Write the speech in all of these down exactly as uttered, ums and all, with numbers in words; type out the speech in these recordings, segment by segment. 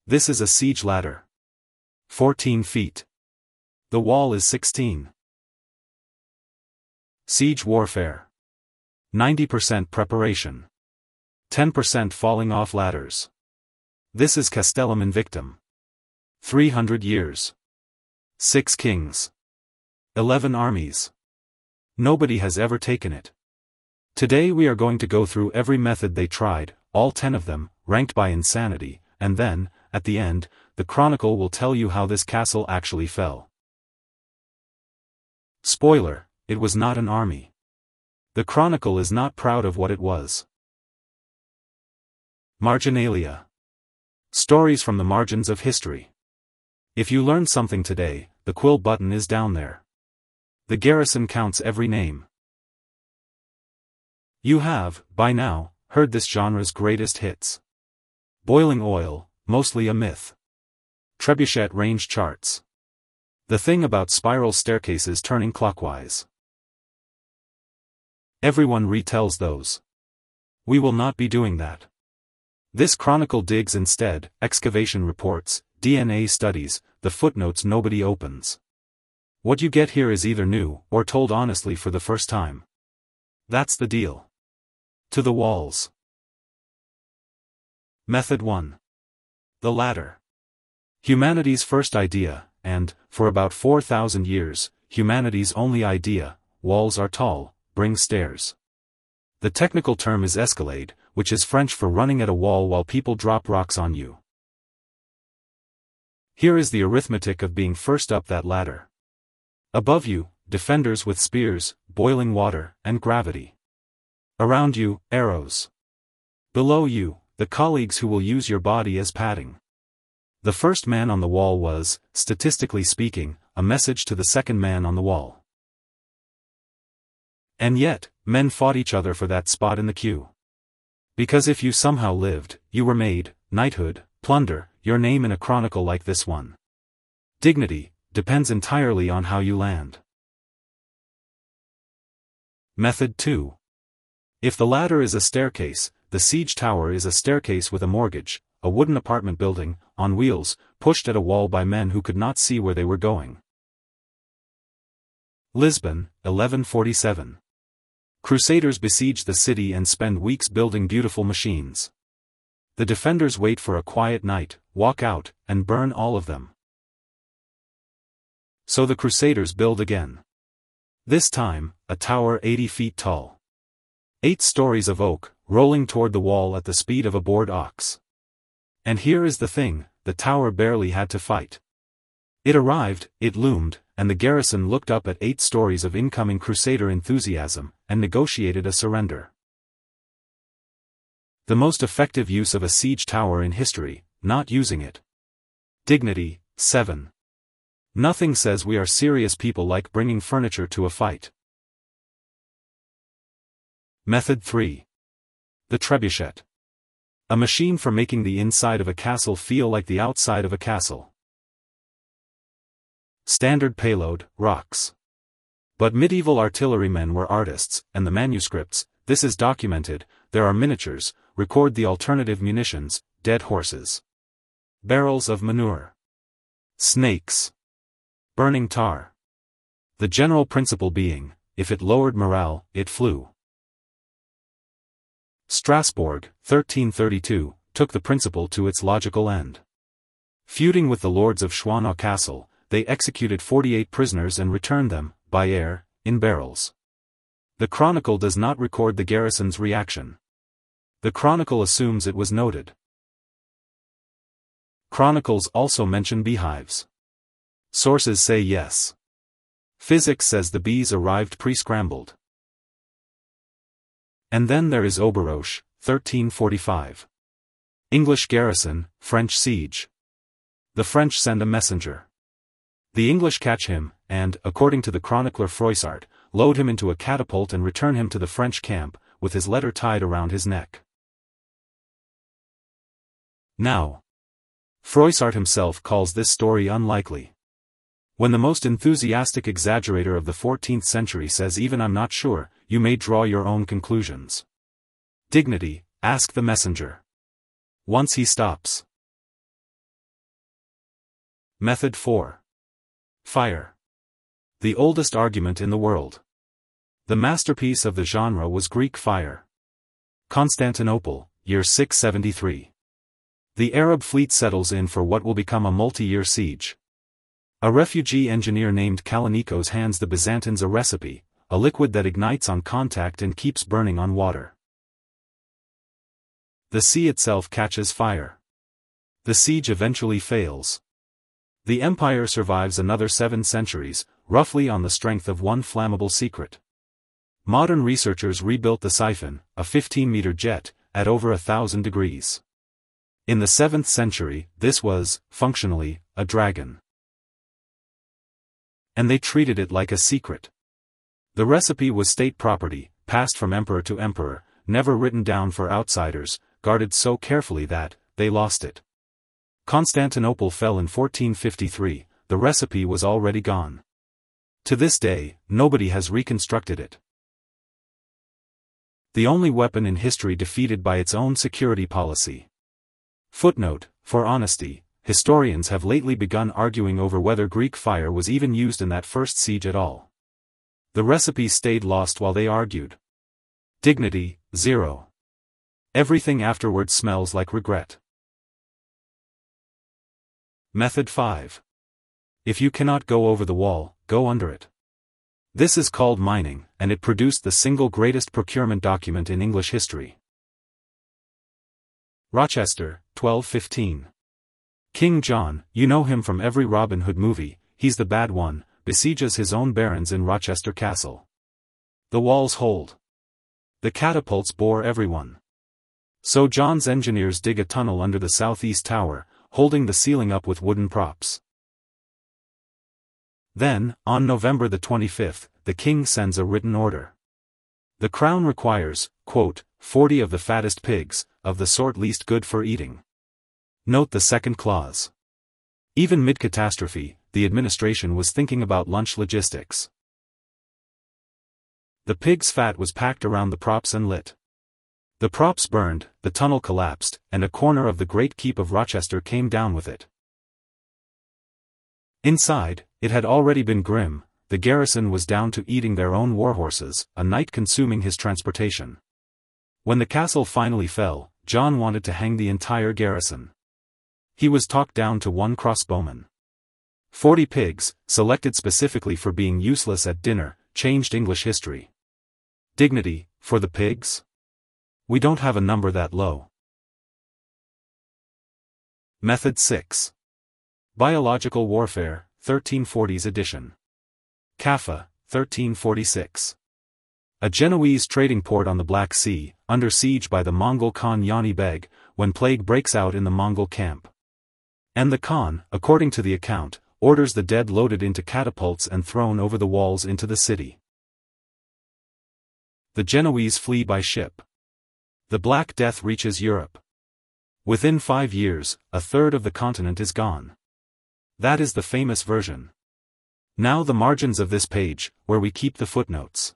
This is a siege ladder. fourteen feet. The wall is sixteen. Siege warfare. ninety percent preparation. ten percent falling off ladders. This is Castellum Invictum. three hundred years. six kings. eleven armies. Nobody has ever taken it. Today we are going to go through every method they tried, all ten of them, ranked by insanity, and then, at the end, the Chronicle will tell you how this castle actually fell. Spoiler, it was not an army. The Chronicle is not proud of what it was. Marginalia. Stories from the margins of history. If you learned something today, the quill button is down there. The garrison counts every name. You have, by now, heard this genre's greatest hits. Boiling oil, mostly a myth. Trebuchet range charts. The thing about spiral staircases turning clockwise. Everyone retells those. We will not be doing that. This chronicle digs instead, excavation reports, D N A studies, the footnotes nobody opens. What you get here is either new, or told honestly for the first time. That's the deal. To the walls. Method one. The ladder. Humanity's first idea, and, for about four thousand years, humanity's only idea: walls are tall, bring stairs. The technical term is escalade, which is French for running at a wall while people drop rocks on you. Here is the arithmetic of being first up that ladder. Above you, defenders with spears, boiling water, and gravity. Around you, arrows. Below you, the colleagues who will use your body as padding. The first man on the wall was, statistically speaking, a message to the second man on the wall. And yet, men fought each other for that spot in the queue. Because if you somehow lived, you were made, knighthood, plunder, your name in a chronicle like this one. Dignity depends entirely on how you land. Method two. If the ladder is a staircase, the siege tower is a staircase with a mortgage, a wooden apartment building, on wheels, pushed at a wall by men who could not see where they were going. Lisbon, eleven forty-seven. Crusaders besiege the city and spend weeks building beautiful machines. The defenders wait for a quiet night, walk out, and burn all of them. So the Crusaders build again. This time, a tower eighty feet tall. Eight stories of oak, rolling toward the wall at the speed of a bored ox. And here is the thing, the tower barely had to fight. It arrived, it loomed, and the garrison looked up at eight stories of incoming Crusader enthusiasm, and negotiated a surrender. The most effective use of a siege tower in history, not using it. Dignity, seven. Nothing says we are serious people like bringing furniture to a fight. Method three. The trebuchet. A machine for making the inside of a castle feel like the outside of a castle. Standard payload, rocks. But medieval artillerymen were artists, and the manuscripts, this is documented, there are miniatures, record the alternative munitions, dead horses. Barrels of manure. Snakes. Burning tar. The general principle being, if it lowered morale, it flew. Strasbourg, thirteen thirty-two, took the principle to its logical end. Feuding with the lords of Schwanau Castle, they executed forty-eight prisoners and returned them, by air, in barrels. The Chronicle does not record the garrison's reaction. The Chronicle assumes it was noted. Chronicles also mention beehives. Sources say yes. Physics says the bees arrived pre-scrambled. And then there is Auberoche, thirteen forty-five. English garrison, French siege. The French send a messenger. The English catch him, and, according to the chronicler Froissart, load him into a catapult and return him to the French camp, with his letter tied around his neck. Now, Froissart himself calls this story unlikely. When the most enthusiastic exaggerator of the fourteenth century says even I'm not sure, you may draw your own conclusions. Dignity, ask the messenger. Once he stops. Method four. Fire. The oldest argument in the world. The masterpiece of the genre was Greek fire. Constantinople, year six seventy-three. The Arab fleet settles in for what will become a multi-year siege. A refugee engineer named Kallinikos hands the Byzantines a recipe, a liquid that ignites on contact and keeps burning on water. The sea itself catches fire. The siege eventually fails. The empire survives another seven centuries, roughly on the strength of one flammable secret. Modern researchers rebuilt the Siphon, a fifteen-meter jet, at over a thousand degrees. In the seventh century, this was, functionally, a dragon. And they treated it like a secret. The recipe was state property, passed from emperor to emperor, never written down for outsiders, guarded so carefully that they lost it. Constantinople fell in fourteen fifty-three, the recipe was already gone. To this day, nobody has reconstructed it. The only weapon in history defeated by its own security policy. Footnote: for honesty, historians have lately begun arguing over whether Greek fire was even used in that first siege at all. The recipe stayed lost while they argued. Dignity, zero. Everything afterward smells like regret. Method five. If you cannot go over the wall, go under it. This is called mining, and it produced the single greatest procurement document in English history. Rochester, twelve fifteen. King John, you know him from every Robin Hood movie, he's the bad one, besieges his own barons in Rochester Castle. The walls hold. The catapults bore everyone. So John's engineers dig a tunnel under the southeast tower, holding the ceiling up with wooden props. Then, on November the twenty-fifth, the king sends a written order. The crown requires, quote, forty of the fattest pigs, of the sort least good for eating. Note the second clause. Even mid-catastrophe, the administration was thinking about lunch logistics. The pig's fat was packed around the props and lit. The props burned, the tunnel collapsed, and a corner of the great keep of Rochester came down with it. Inside, it had already been grim, the garrison was down to eating their own warhorses, a night consuming his transportation. When the castle finally fell, John wanted to hang the entire garrison. He was talked down to one crossbowman. Forty pigs, selected specifically for being useless at dinner, changed English history. Dignity, for the pigs? We don't have a number that low. Method six. Biological Warfare, thirteen forties edition. Kaffa, thirteen forty-six. A Genoese trading port on the Black Sea, under siege by the Mongol Khan Yani Beg, when plague breaks out in the Mongol camp. And the Khan, according to the account, orders the dead loaded into catapults and thrown over the walls into the city. The Genoese flee by ship. The Black Death reaches Europe. Within five years, a third of the continent is gone. That is the famous version. Now the margins of this page, where we keep the footnotes.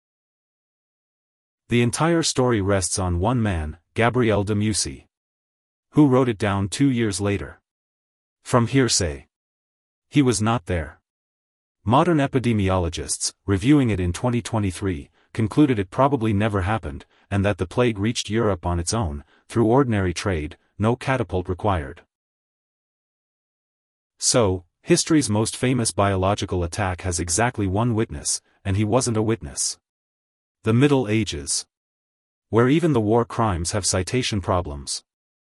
The entire story rests on one man, Gabriel de Mussy, who wrote it down two years later. From hearsay. He was not there. Modern epidemiologists, reviewing it in twenty twenty-three, concluded it probably never happened, and that the plague reached Europe on its own, through ordinary trade, no catapult required. So, history's most famous biological attack has exactly one witness, and he wasn't a witness. The Middle Ages. Where even the war crimes have citation problems.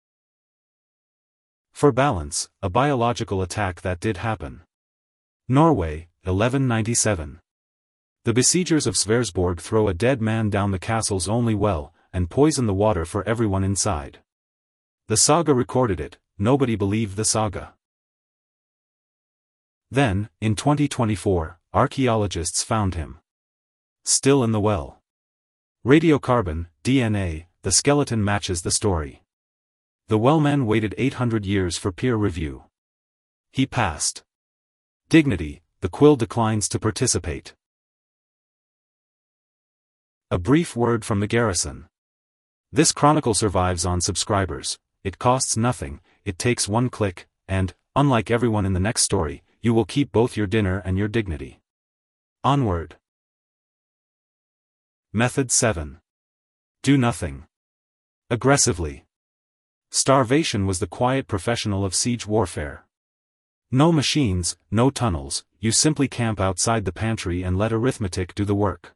For balance, a biological attack that did happen. Norway, eleven ninety-seven. The besiegers of Sverresborg throw a dead man down the castle's only well, and poison the water for everyone inside. The saga recorded it, nobody believed the saga. Then, in twenty twenty-four, archaeologists found him. Still in the well. Radiocarbon, D N A, the skeleton matches the story. The wellman waited eight hundred years for peer review. He passed. Dignity, the quill declines to participate. A brief word from the garrison. This chronicle survives on subscribers, it costs nothing, it takes one click, and, Unlike everyone in the next story, you will keep both your dinner and your dignity. Onward. Method seven. Do nothing. Aggressively. Starvation was the quiet professional of siege warfare. No machines, no tunnels, you simply camp outside the pantry and let arithmetic do the work.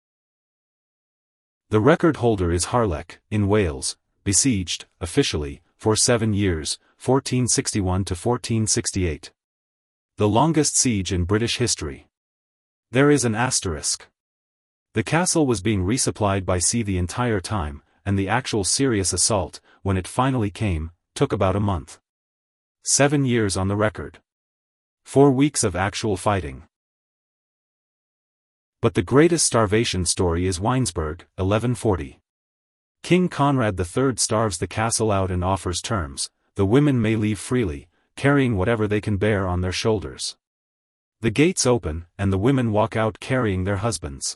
The record holder is Harlech, in Wales, besieged, officially, for seven years, fourteen sixty-one to fourteen sixty-eight. The longest siege in British history. There is an asterisk. The castle was being resupplied by sea the entire time, and the actual serious assault, when it finally came, took about a month. Seven years on the record. Four weeks of actual fighting. But the greatest starvation story is Weinsberg, eleven forty. King Conrad the Third starves the castle out and offers terms: the women may leave freely, carrying whatever they can bear on their shoulders. The gates open, and the women walk out carrying their husbands.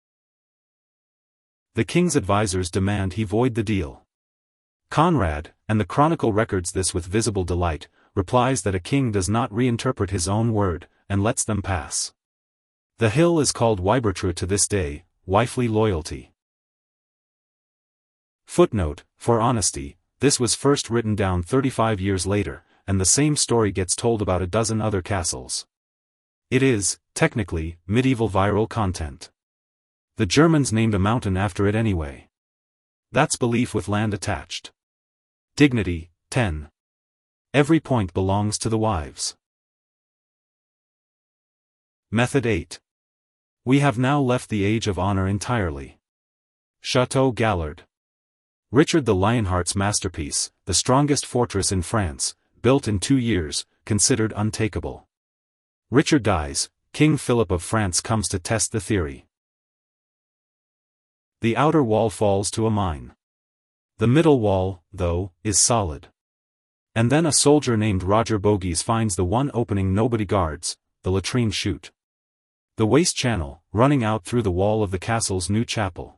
The king's advisors demand he void the deal. Conrad, and the chronicle records this with visible delight, replies that a king does not reinterpret his own word, and lets them pass. The hill is called Weibertrue to this day, wifely loyalty. Footnote: for honesty, this was first written down thirty-five years later, and the same story gets told about a dozen other castles. It is, technically, medieval viral content. The Germans named a mountain after it anyway. That's belief with land attached. Dignity, ten. Every point belongs to the wives. Method eight. We have now left the age of honor entirely. Chateau Gallard. Richard the Lionheart's masterpiece, the strongest fortress in France, built in two years, considered untakeable. Richard dies, King Philip of France comes to test the theory. The outer wall falls to a mine. The middle wall, though, is solid. And then a soldier named Roger Bogies finds the one opening nobody guards, the latrine chute. The waste channel, running out through the wall of the castle's new chapel.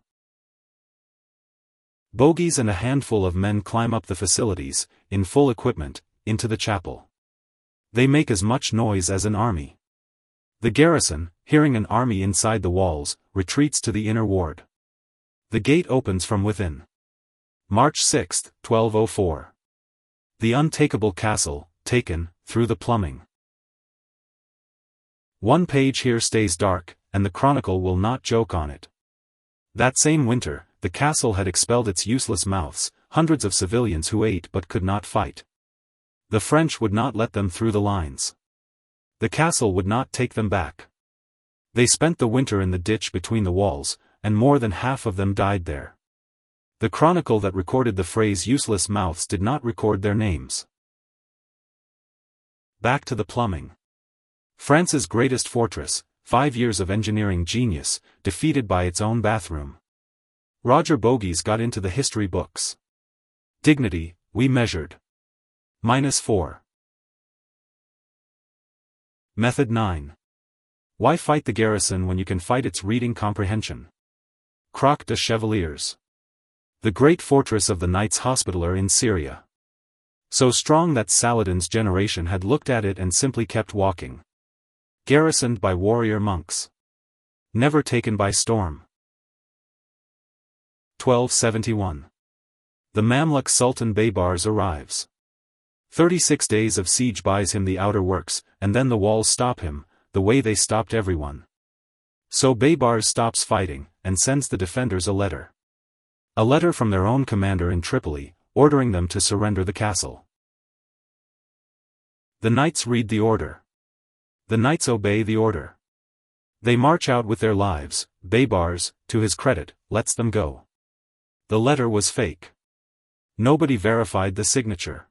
Bogies and a handful of men climb up the facilities, in full equipment, into the chapel. They make as much noise as an army. The garrison, hearing an army inside the walls, retreats to the inner ward. The gate opens from within. March sixth, twelve oh four. The untakeable castle, taken, through the plumbing. One page here stays dark, and the chronicle will not joke on it. That same winter, the castle had expelled its useless mouths, hundreds of civilians who ate but could not fight. The French would not let them through the lines. The castle would not take them back. They spent the winter in the ditch between the walls, and more than half of them died there. The chronicle that recorded the phrase useless mouths did not record their names. Back to the plumbing. France's greatest fortress, five years of engineering genius, defeated by its own bathroom. Roger Bogies got into the history books. Dignity, we measured. Minus four. Method nine. Why fight the garrison when you can fight its reading comprehension? Croix de Chevaliers. The great fortress of the Knights Hospitaller in Syria. So strong that Saladin's generation had looked at it and simply kept walking. Garrisoned by warrior monks. Never taken by storm. twelve seventy-one. The Mamluk Sultan Baybars arrives. Thirty-six days of siege buys him the outer works, and then the walls stop him, the way they stopped everyone. So Baybars stops fighting, and sends the defenders a letter. A letter from their own commander in Tripoli, ordering them to surrender the castle. The knights read the order. The knights obey the order. They march out with their lives. Baybars, to his credit, lets them go. The letter was fake. Nobody verified the signature.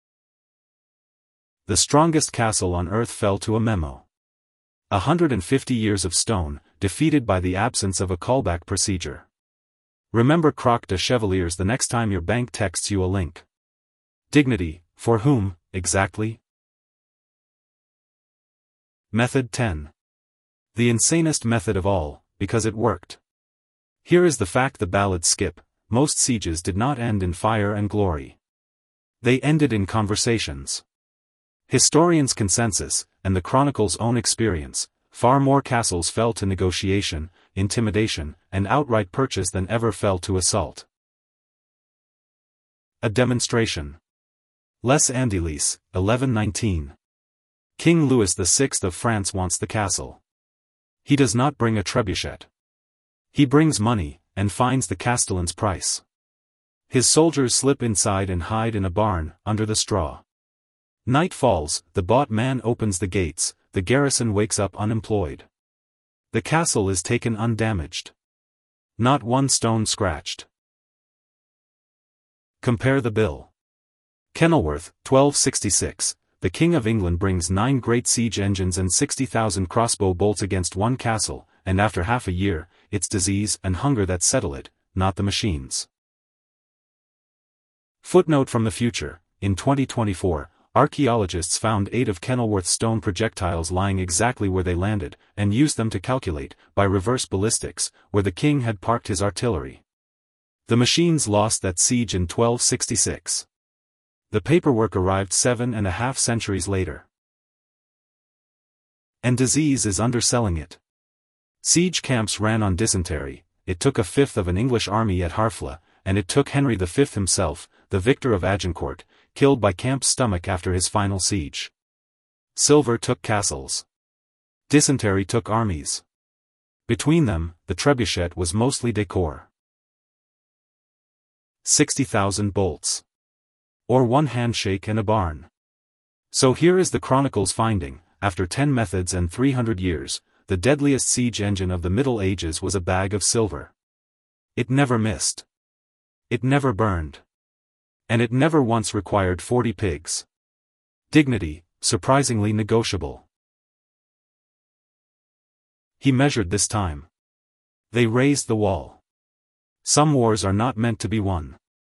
The strongest castle on earth fell to a memo. A hundred and fifty years of stone, defeated by the absence of a callback procedure. Remember Croix de Chevaliers the next time your bank texts you a link. Dignity, for whom, exactly? Method ten. The insanest method of all, because it worked. Here is the fact the ballads skip: most sieges did not end in fire and glory. They ended in conversations. Historians' consensus, and the chronicle's own experience, far more castles fell to negotiation, intimidation, and outright purchase than ever fell to assault. A demonstration. Les Andelys, eleven nineteen. King Louis the Sixth of France wants the castle. He does not bring a trebuchet. He brings money, and finds the castellan's price. His soldiers slip inside and hide in a barn, under the straw. Night falls, the bought man opens the gates, the garrison wakes up unemployed. The castle is taken undamaged. Not one stone scratched. Compare the bill. Kenilworth, twelve sixty-six. The King of England brings nine great siege engines and sixty thousand crossbow bolts against one castle, and after half a year, it's disease and hunger that settle it, not the machines. Footnote from the future. In twenty twenty-four, archaeologists found eight of Kenilworth's stone projectiles lying exactly where they landed, and used them to calculate, by reverse ballistics, where the king had parked his artillery. The machines lost that siege in twelve sixty-six. The paperwork arrived seven and a half centuries later. And disease is underselling it. Siege camps ran on dysentery, it took a fifth of an English army at Harfleur, and it took Henry the Fifth himself, the victor of Agincourt, killed by Camp's stomach after his final siege. Silver took castles. Dysentery took armies. Between them, the trebuchet was mostly decor. sixty thousand bolts. Or one handshake and a barn. So here is the chronicle's finding: after ten methods and three hundred years, the deadliest siege engine of the Middle Ages was a bag of silver. It never missed. It never burned. And it never once required forty pigs. Dignity, surprisingly negotiable. He measured this time. They raised the wall. Some wars are not meant to be won.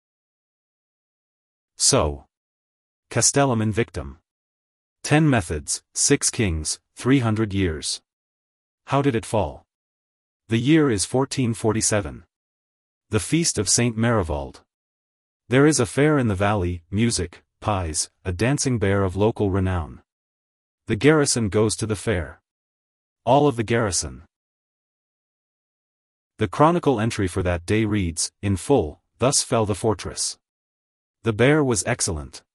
So. Castellum Invictum. Ten methods, six kings, three hundred years. How did it fall? The year is fourteen forty-seven. The feast of Saint Marivald. There is a fair in the valley, music, pies, a dancing bear of local renown. The garrison goes to the fair. All of the garrison. The chronicle entry for that day reads, in full, thus fell the fortress. The bear was excellent.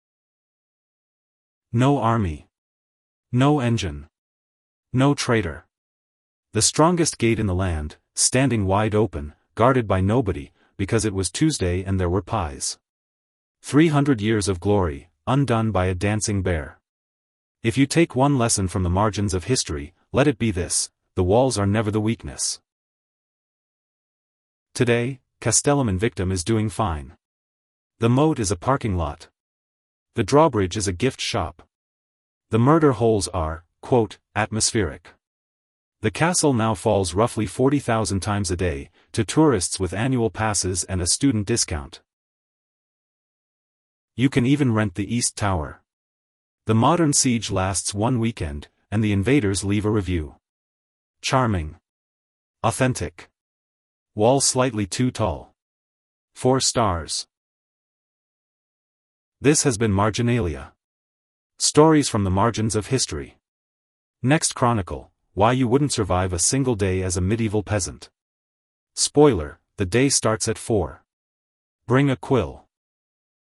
No army. No engine. No traitor. The strongest gate in the land, standing wide open, guarded by nobody, because it was Tuesday and there were pies. Three hundred years of glory, undone by a dancing bear. If you take one lesson from the margins of history, let it be this: the walls are never the weakness. Today, Castellum Invictum is doing fine. The moat is a parking lot. The drawbridge is a gift shop. The murder holes are, quote, atmospheric. The castle now falls roughly forty thousand times a day, to tourists with annual passes and a student discount. You can even rent the East Tower. The modern siege lasts one weekend, and the invaders leave a review. Charming. Authentic. Wall slightly too tall. Four stars. This has been Marginalia. Stories from the margins of history. Next chronicle: why you wouldn't survive a single day as a medieval peasant. Spoiler: the day starts at four. Bring a quill.